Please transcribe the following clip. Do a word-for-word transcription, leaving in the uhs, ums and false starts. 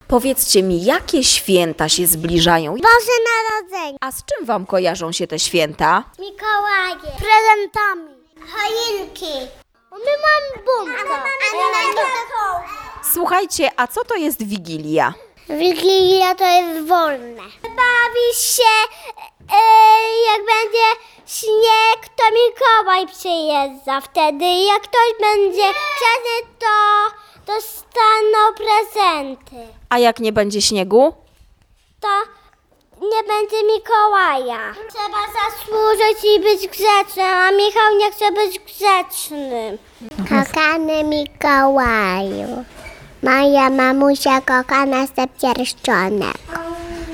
Powiedzcie mi, jakie święta się zbliżają? Boże Narodzenie. A z czym wam kojarzą się te święta? Mikołaje. Prezentami. Choinki. My mamy bunkę. A my mamy Słuchajcie, a co to jest Wigilia? Wigilia to jest wolne. Bawi się, e, jak będzie śnieg, to Mikołaj przyjeżdża wtedy. Jak ktoś będzie chciał, to dostaną prezenty. A jak nie będzie śniegu? To nie będzie Mikołaja. Trzeba zasłużyć i być grzecznym, a Michał nie chce być grzecznym. Kochany Mikołaju, moja mamusia kocha nas za pierścionek.